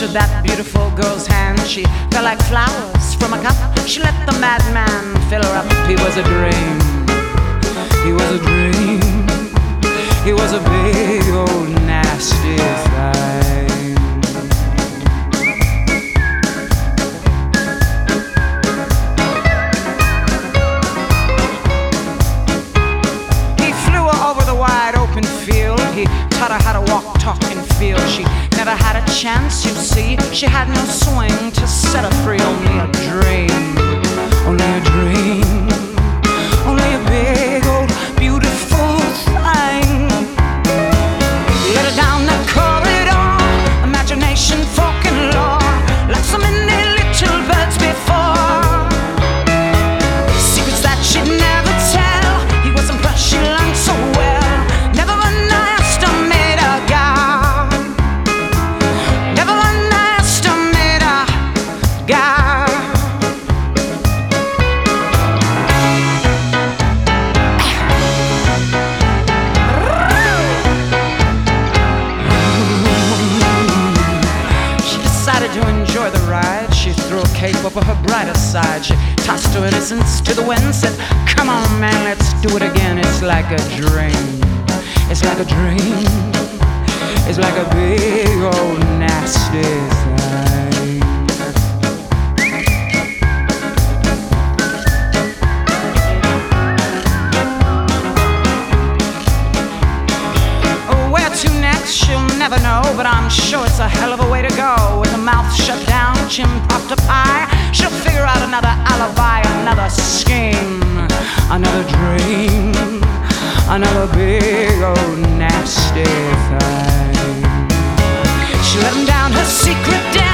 of that beautiful girl's hand. She fell like flowers from a cup. She let the madman fill her up. He was a dream. He was a dream. He was a big old nasty thing. He flew her over the wide open field. He taught her how to walk, talk, and feel. She never had a chance, you see. She had no swing to set her free. Only a dream. Only a dream. Only a big old beautiful thing. Let her down the corridor, imagination, folk and lore, like so many little birds before. Secrets that she'd never tell. He was impressed, she learned so well. Never underestimate a guy. Never underestimate a guy. To enjoy the ride, she threw a cape over her brighter side. She tossed her innocence to the wind, said, "Come on, man, let's do it again." It's like a dream. It's like a dream. It's like a big old nasty thing. Oh, where to next, she'll never know, but I'm sure it's a hell of a way to go. With the mouth shut down, chin propped up high, she'll figure out another alibi, another scheme, another dream, another big old nasty thing. She let him down her secret den.